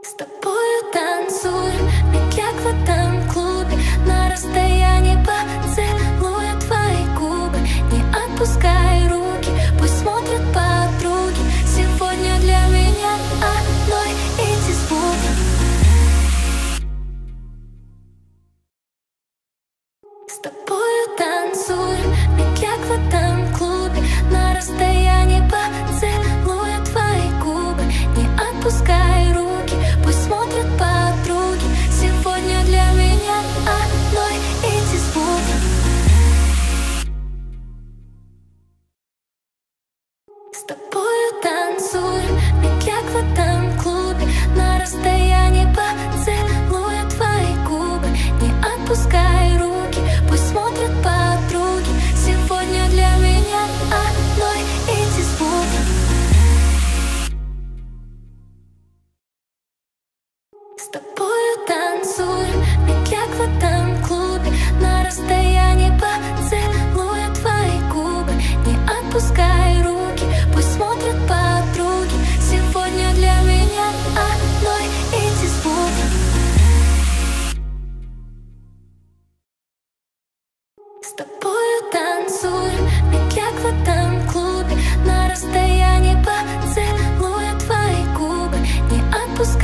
С тобою танцуем, ведь как в этом клубе. На расстоянии поцелуя твои губы. Не отпускай руки, пусть смотрят подруги. Сегодня для меня одной эти звуки. С тобою танцуем, ведь как в этом клубе. На расстоянии поцелуя твои губы. Не отпускай руки, пусть смотрят подруги. Сегодня для меня одной эти звуки. С тобою танцуем, ведь как в этом клубе. На расстоянии поцелуя твои губы. Не отпускай руки, пусть смотрят подруги. Сегодня для меня одной эти звуки. С тобою танцуем, ведь как в этом клубе. На расстоянии поцелуя твои губы. Не отпускай руки, пусть смотрят подруги. Сегодня для меня одной эти звуки. С тобою танцуем.